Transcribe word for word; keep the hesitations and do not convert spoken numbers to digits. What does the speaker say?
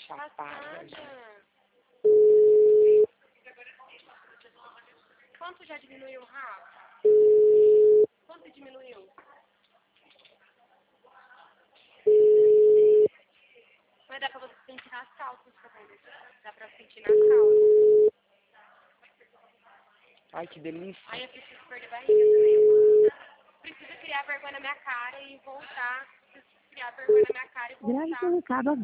chapada. Quanto já diminuiu, Rafa? Quanto diminuiu? Mas dá pra você sentir nas calças também. Dá pra sentir nas calças. Ai, que delícia. Ai, eu preciso perder barriga também. Preciso criar vergonha na minha cara e voltar. Preciso criar vergonha na minha cara e voltar.